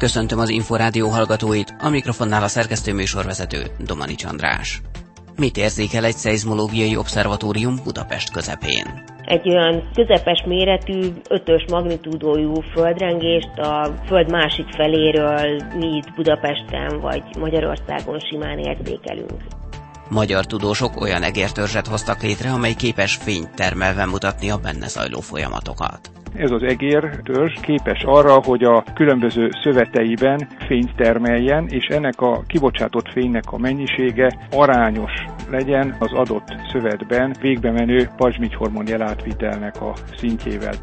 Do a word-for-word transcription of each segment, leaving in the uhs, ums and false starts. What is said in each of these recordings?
Köszöntöm az Inforádió hallgatóit, a mikrofonnál a szerkesztő műsorvezető Domanics András. Mit érzékel egy szeizmológiai obszervatórium Budapest közepén? Egy olyan közepes méretű, ötös magnitúdójú földrengést a föld másik feléről mi itt Budapesten vagy Magyarországon simán érzékelünk. Magyar tudósok olyan egértörzset hoztak létre, amely képes fényt termelve mutatni a benne zajló folyamatokat. Ez az egértörzs képes arra, hogy a különböző szöveteiben fényt termeljen, és ennek a kibocsátott fénynek a mennyisége arányos legyen az adott szövetben végbe menő pajzsmirigy-hormon jelátvitelnek a szintjével.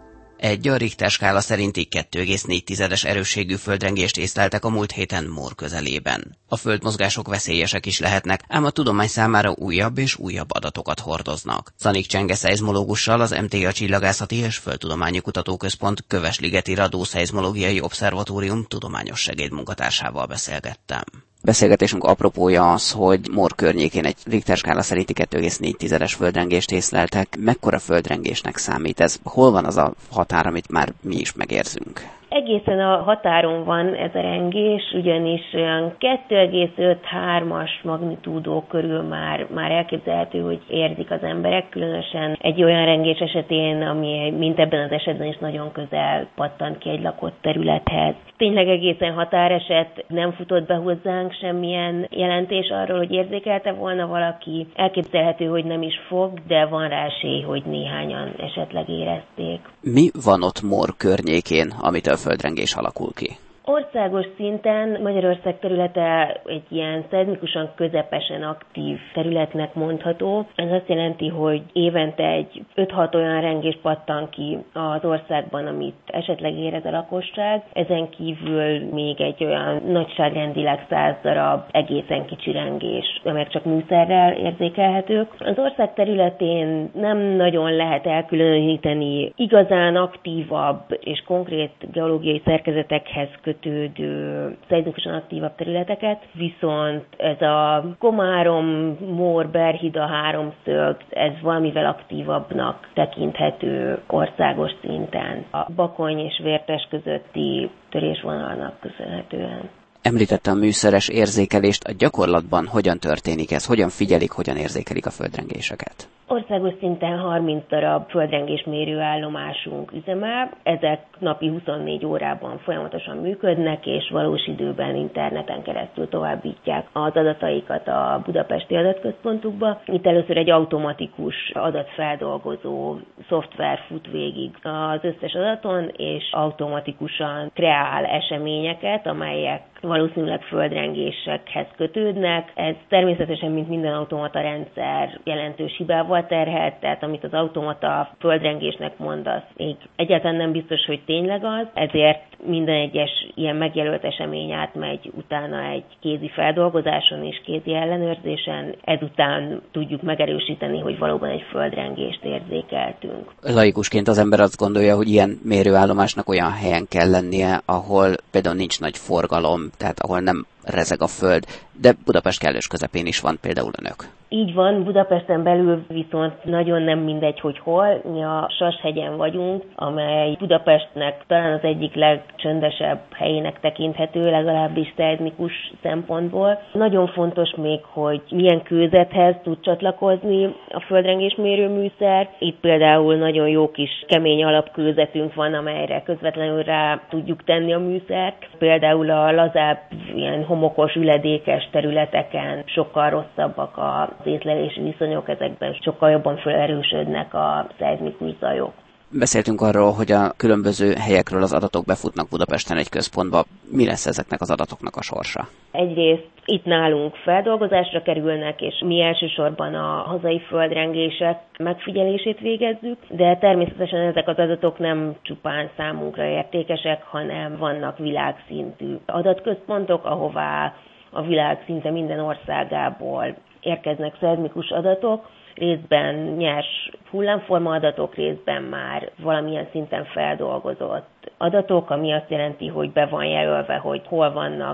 Egy a Richter skála szerinti kettő egész négy erősségű földrengést észleltek a múlt héten Mór közelében. A földmozgások veszélyesek is lehetnek, ám a tudomány számára újabb és újabb adatokat hordoznak. Szanik Csenge szeizmológussal, az em té á Csillagászati és Földtudományi Kutatóközpont Kövesligeti Radioszeizmológiai Obszervatórium tudományos segédmunkatársával beszélgettem. Beszélgetésünk apropója az, hogy Mór környékén egy Richter skála szerinti kettő egész négy földrengést észleltek. Mekkora földrengésnek számít ez? Hol van az a határ, amit már mi is megérzünk? Egészen a határon van ez a rengés, ugyanis olyan kettő egész öt-hármas magnitúdó körül már, már elképzelhető, hogy érzik az emberek, különösen egy olyan rengés esetén, ami mint ebben az esetben is nagyon közel pattant ki egy lakott területhez. Tényleg egészen határeset, nem futott be hozzánk semmilyen jelentés arról, hogy érzékelte volna valaki. Elképzelhető, hogy nem is fog, de van rá esély, hogy néhányan esetleg érezték. Mi van ott Mór környékén, amitől földrengés alakul ki? Országos szinten Magyarország területe egy ilyen szeizmikusan közepesen aktív területnek mondható. Ez azt jelenti, hogy évente egy öt-hat olyan rengés pattan ki az országban, amit esetleg érez a lakosság. Ezen kívül még egy olyan nagyságrendileg száz darab egészen kicsi rengés, amelyek csak műszerrel érzékelhetők. Az ország területén nem nagyon lehet elkülöníteni igazán aktívabb és konkrét geológiai szerkezetekhez kötődő tődő, szeizmikusan aktívabb területeket, viszont ez a Komárom, Mór, Berhida háromszög, ez valamivel aktívabbnak tekinthető országos szinten. A Bakony és Vértes közötti törésvonalnak köszönhetően. Említette a műszeres érzékelést, a gyakorlatban hogyan történik ez, hogyan figyelik, hogyan érzékelik a földrengéseket? Országos szinten harminc darab földrengés mérőállomásunk üzemel, ezek napi huszonnégy órában folyamatosan működnek, és valós időben interneten keresztül továbbítják az adataikat a budapesti adatközpontukba. Itt először egy automatikus adatfeldolgozó szoftver fut végig az összes adaton, és automatikusan kreál eseményeket, amelyek valószínűleg földrengésekhez kötődnek. Ez természetesen, mint minden automata rendszer, jelentős hibával terhelt, tehát amit az automata földrengésnek mond, az még egyáltalán nem biztos, hogy tényleg az, ezért minden egyes ilyen megjelölt esemény átmegy utána egy kézi feldolgozáson és kézi ellenőrzésen, ezután tudjuk megerősíteni, hogy valóban egy földrengést érzékeltünk. Laikusként az ember azt gondolja, hogy ilyen mérőállomásnak olyan helyen kell lennie, ahol például nincs nagy forgalom, tehát ahol nem rezeg a föld, de Budapest kellős közepén is van például önök. Így van, Budapesten belül viszont nagyon nem mindegy, hogy hol. Mi a Sashegyen vagyunk, amely Budapestnek talán az egyik legcsöndesebb helyének tekinthető, legalábbis szeizmikus szempontból. Nagyon fontos még, hogy milyen kőzethez tud csatlakozni a földrengésmérő műszer. Itt például nagyon jó kis kemény alapkőzetünk van, amelyre közvetlenül rá tudjuk tenni a műszert. Például a lazább, ilyen homokos, üledékes területeken sokkal rosszabbak a az észlelési viszonyok, ezekben sokkal jobban felerősödnek a szeizmikus zajok. Beszéltünk arról, hogy a különböző helyekről az adatok befutnak Budapesten egy központba. Mi lesz ezeknek az adatoknak a sorsa? Egyrészt itt nálunk feldolgozásra kerülnek, és mi elsősorban a hazai földrengések megfigyelését végezzük, de természetesen ezek az adatok nem csupán számunkra értékesek, hanem vannak világszintű adatközpontok, ahová a világ szinte minden országából érkeznek szeizmikus adatok, részben nyers hullámforma adatok, részben már valamilyen szinten feldolgozott adatok, ami azt jelenti, hogy be van jelölve, hogy hol vannak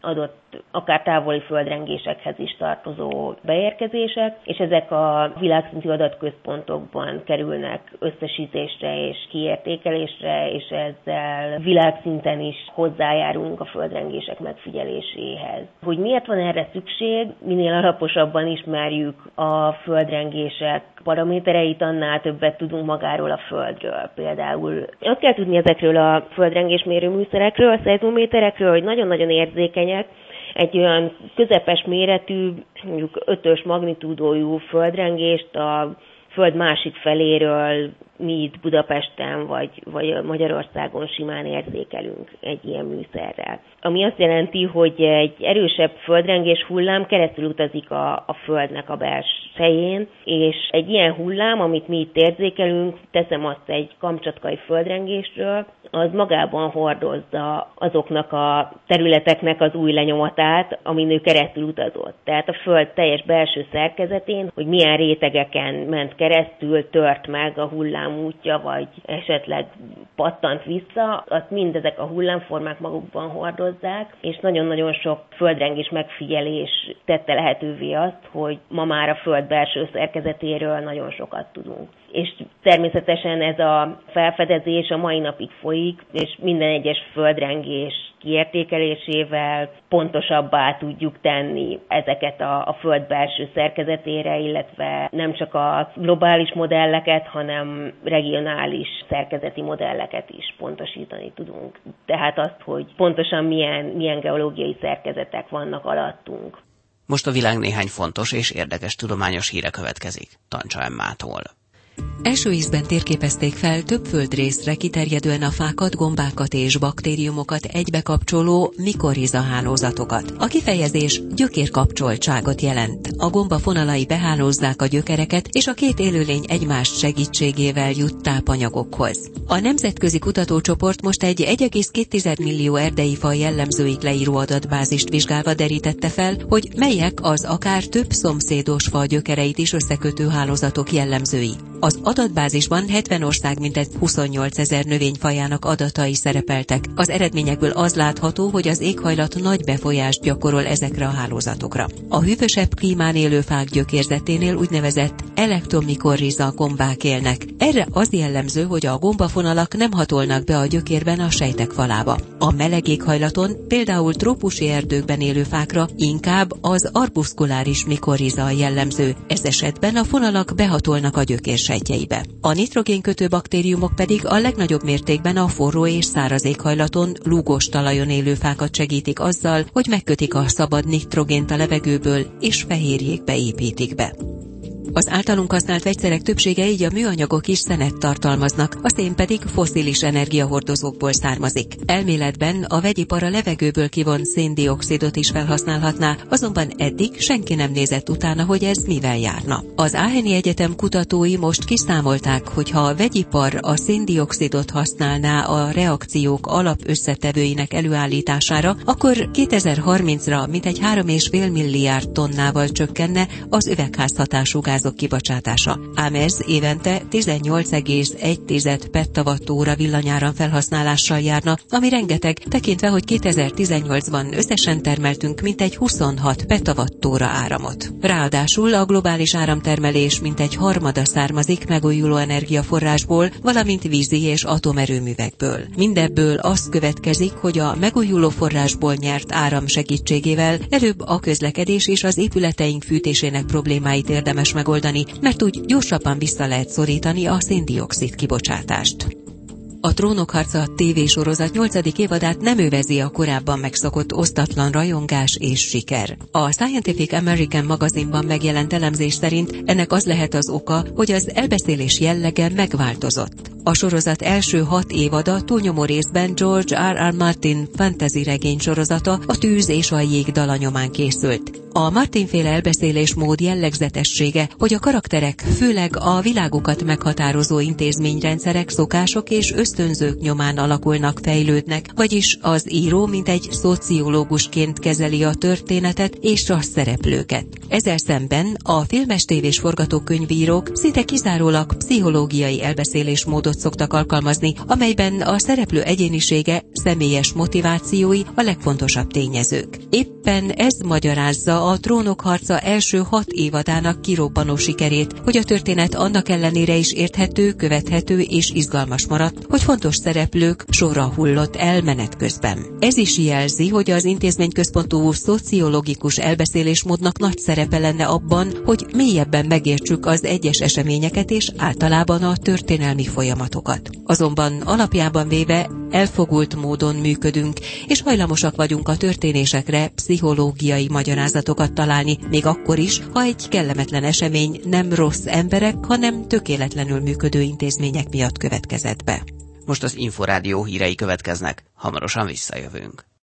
adott akár távoli földrengésekhez is tartozó beérkezések, és ezek a világszintű adatközpontokban kerülnek összesítésre és kiértékelésre, és ezzel világszinten is hozzájárulunk a földrengések megfigyeléséhez. Hogy miért van erre szükség, minél alaposabban ismerjük a földrengések paramétereit, annál többet tudunk magáról a Földről. Például azt kell tudni ezekről a földrengésmérő műszerekről, a szeizmométerekről, hogy nagyon-nagyon érzékenyek, egy olyan közepes méretű, mondjuk ötös magnitúdójú földrengést a Föld másik feléről mi itt Budapesten vagy, vagy Magyarországon simán érzékelünk egy ilyen műszerrel. Ami azt jelenti, hogy egy erősebb földrengés hullám keresztül utazik a, a Földnek a belsején, és egy ilyen hullám, amit mi itt érzékelünk, teszem azt egy kamcsatkai földrengésről, az magában hordozza azoknak a területeknek az új lenyomatát, amin ő keresztül utazott. Tehát a Föld teljes belső szerkezetén, hogy milyen rétegeken ment keresztül, tört meg a hullám útja, vagy esetleg pattant vissza, azt mindezek a hullámformák magukban hordozzák, és nagyon-nagyon sok földrengés megfigyelés tette lehetővé azt, hogy ma már a Föld belső szerkezetéről nagyon sokat tudunk. És természetesen ez a felfedezés a mai napig folyik, és minden egyes földrengés kiértékelésével pontosabbá tudjuk tenni ezeket a, a Föld belső szerkezetére, illetve nem csak a globális modelleket, hanem regionális szerkezeti modelleket is pontosítani tudunk. Tehát azt, hogy pontosan milyen, milyen geológiai szerkezetek vannak alattunk. Most a világ néhány fontos és érdekes tudományos híre következik Tancsa Emmától. Első ízben térképezték fel több földrészre kiterjedően a fákat, gombákat és baktériumokat egybekapcsoló mikoriza hálózatokat. A kifejezés gyökérkapcsoltságot jelent. A gomba fonalai behálózzák a gyökereket, és a két élőlény egymást segítségével jut tápanyagokhoz. A nemzetközi kutatócsoport most egy egy egész két millió erdei faj jellemzőit leíró adatbázist vizsgálva derítette fel, hogy melyek az akár több szomszédos fa gyökereit is összekötő hálózatok jellemzői. Az adatbázisban hetven ország mintegy huszonnyolcezer növényfajának adatai szerepeltek. Az eredményekből az látható, hogy az éghajlat nagy befolyást gyakorol ezekre a hálózatokra. A hűvösebb klímán élő fák gyökérzeténél úgynevezett elektromikoriza gombák élnek. Erre az jellemző, hogy a gombafonalak nem hatolnak be a gyökérben a sejtek falába. A meleg éghajlaton, például trópusi erdőkben élő fákra inkább az arbuszkuláris mikoriza jellemző. Ez esetben a fonalak behatolnak a gyökérsejtjeibe. A nitrogénkötő baktériumok pedig a legnagyobb mértékben a forró és száraz éghajlaton, lúgos talajon élő fákat segítik azzal, hogy megkötik a szabad nitrogént a levegőből és fehérjékbe építik be. Az általunk használt vegyszerek többsége, így a műanyagok is szenet tartalmaznak, a szén pedig fosszilis energiahordozókból származik. Elméletben a vegyipar a levegőből kivont széndioxidot is felhasználhatná, azonban eddig senki nem nézett utána, hogy ez mivel járna. Az Aacheni Egyetem kutatói most kiszámolták, hogy ha a vegyipar a széndioxidot használná a reakciók alapösszetevőinek előállítására, akkor kétezer-harmincra mintegy három egész öt milliárd tonnával csökkenne az üvegházhatású gázok kibocsátása. Ám ez évente tizennyolc egész egy pettawattóra villanyáram felhasználással járna, ami rengeteg, tekintve, hogy kétezer-tizennyolcban összesen termeltünk mintegy huszonhat pettawattóra áramot. Ráadásul a globális áramtermelés mintegy harmada származik megújuló energiaforrásból, valamint vízi és atomerőművekből. Mindebből az következik, hogy a megújuló forrásból nyert áram segítségével előbb a közlekedés és az épületeink fűtésének problémáit érdemes megoldani, mert úgy gyorsabban vissza lehet szorítani a széndioxid kibocsátást. A Trónok harca tévésorozat nyolcadik évadát nem övezi a korábban megszokott osztatlan rajongás és siker. A Scientific American magazinban megjelent elemzés szerint ennek az lehet az oka, hogy az elbeszélés jellege megváltozott. A sorozat első hat évada túlnyomó részben George R. R. Martin fantasy regény sorozata, a Tűz és a jég dala nyomán készült. A Martin-féle elbeszélésmód jellegzetessége, hogy a karakterek főleg a világukat meghatározó intézményrendszerek, szokások és ösztönzők nyomán alakulnak, fejlődnek, vagyis az író mint egy szociológusként kezeli a történetet és a szereplőket. Ezzel szemben a filmes, tévés forgatókönyvírók szinte kizárólag pszichológiai elbeszélésmódot szoktak alkalmazni, amelyben a szereplő egyénisége, személyes motivációi a legfontosabb tényezők. Éppen ez magyarázza a Trónok harca első hat évadának kirobbanó sikerét, hogy a történet annak ellenére is érthető, követhető és izgalmas maradt, hogy fontos szereplők sorra hullott el menet közben. Ez is jelzi, hogy az intézményközpontú szociológikus elbeszélésmódnak nagy szerepe lenne abban, hogy mélyebben megértsük az egyes eseményeket és általában a történelmi folyamatokat. Azonban alapjában véve elfogult módon működünk, és hajlamosak vagyunk a történésekre pszichológiai magyarázatokat találni, még akkor is, ha egy kellemetlen esemény nem rossz emberek, hanem tökéletlenül működő intézmények miatt következett be. Most az Inforádió hírei következnek, hamarosan visszajövünk.